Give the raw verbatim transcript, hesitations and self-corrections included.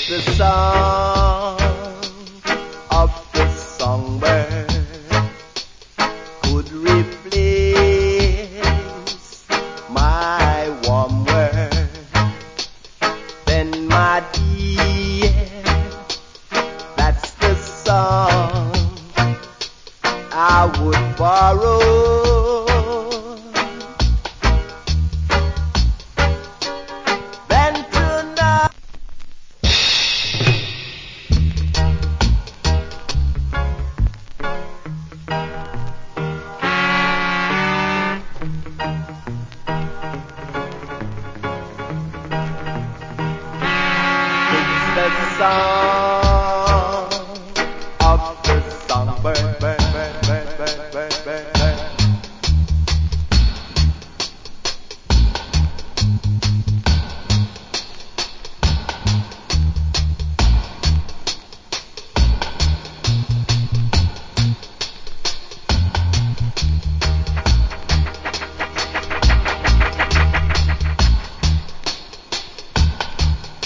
the song of the songbird could replace my warm word, then my dear, that's the song I would borrow. The song